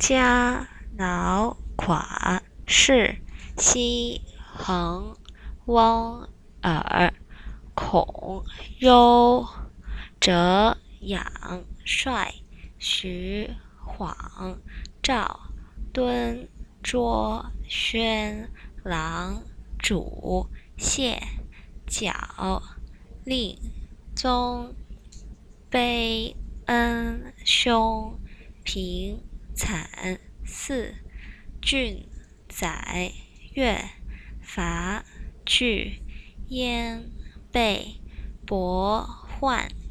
家挠垮氏西衡翁耳孔忧折仰帅徐晃赵敦卓宣郎主谢角令宗卑恩兄平惨嗣郡宰越伐据燕备伯患